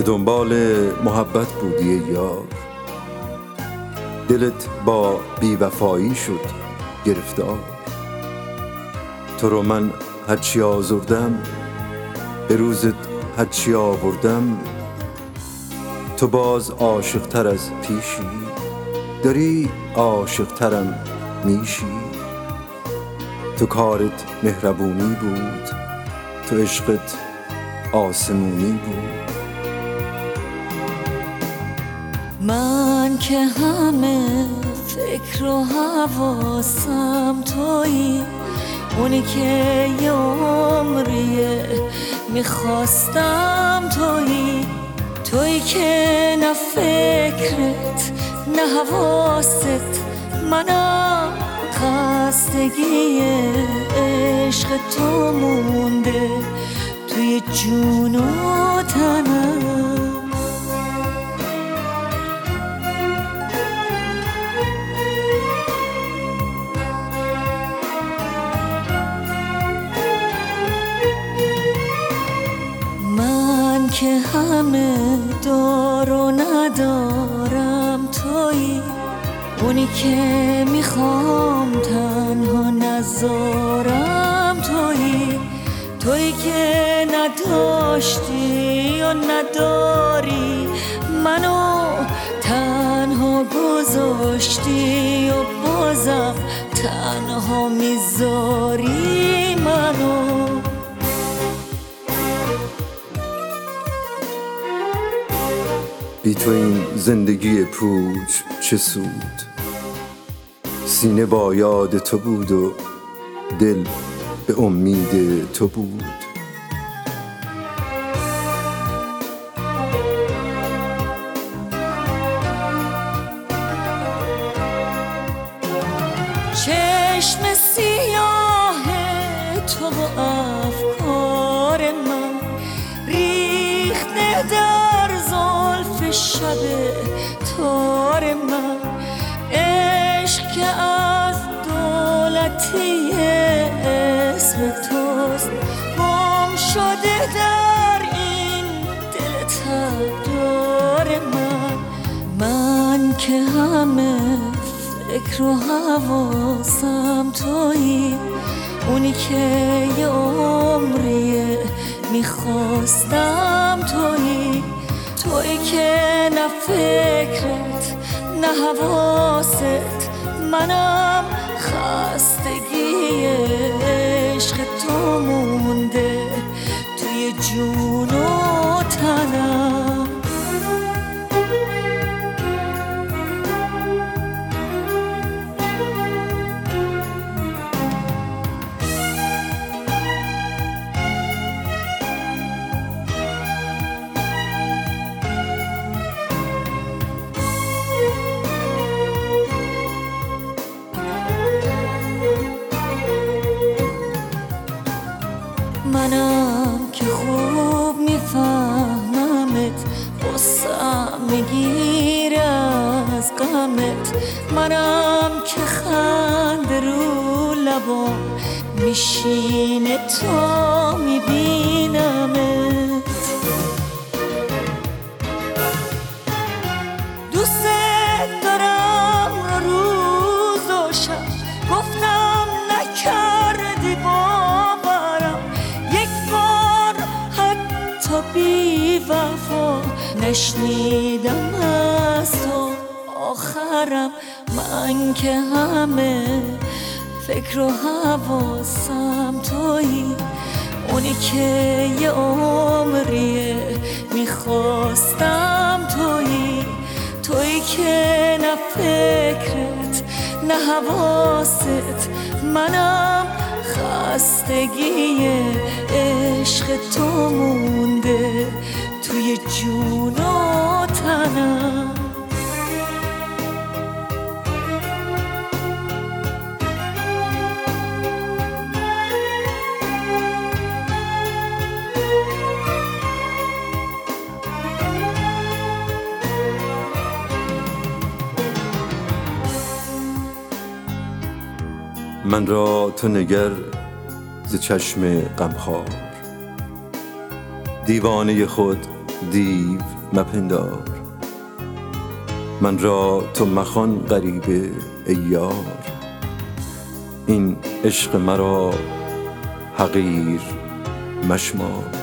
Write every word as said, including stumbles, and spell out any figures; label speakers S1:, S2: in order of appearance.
S1: به دنبال محبت بودی یار، دلت با بیوفایی شد گرفتار. تو رو من هرچی آزردم، به روزت هرچی آوردم، تو باز عاشق تر از پیشی، داری عاشق ترم میشی. تو کارت مهربونی بود، تو عشقت آسمونی بود.
S2: من که همه فکر و حواسم تویی، اونی که یه عمریه میخواستم تویی، تویی که نه فکرت نه حواست، منم خستگی عشق تو مونده توی جون و تنم. من که همه دار و ندارم تویی، اونی که میخوام تنها نذارم تویی، تویی که نداشتی و نداری، منو تنها گذاشتی و بازم تنها میذاری منو.
S1: بی تو این زندگی پوچ چه سود، سینه با یاد تو بود و دل به امید تو بود.
S2: چشم سیاه تو و افکار من ریخته در زلف شب تار من، عشق که از دولتی اسم توست گم شده در این دل تبدار من. من که همه فکر و حواسم تویی، اونی که یه عمریه میخواستم تویی، تویی که نه فکرت نه حواست، منم خستگی عشق تو مونده توی جون و تنم. منم که خوب میفهممت، غصه‌ام میگیره از غمت، منم که خنده رو لبام میشینه تا میبینمت. دوست دارم روز و شب، گفتم نکردی باورم، یک بار حتی بی وفا نشنیدم از تو آخرم. من که همه فکر و حواسم تویی، اونی که یه عمریه میخواستم تویی، تویی که نه فکرت نه حواست، منم خستگی عشق تو مونده توی جون و تنم.
S1: من را تو نگر ز چشم غمخوار، دیوانه خود دیو مپندار. من را تو مخوان غریبه ای یار، این عشق مرا حقیر مشمار.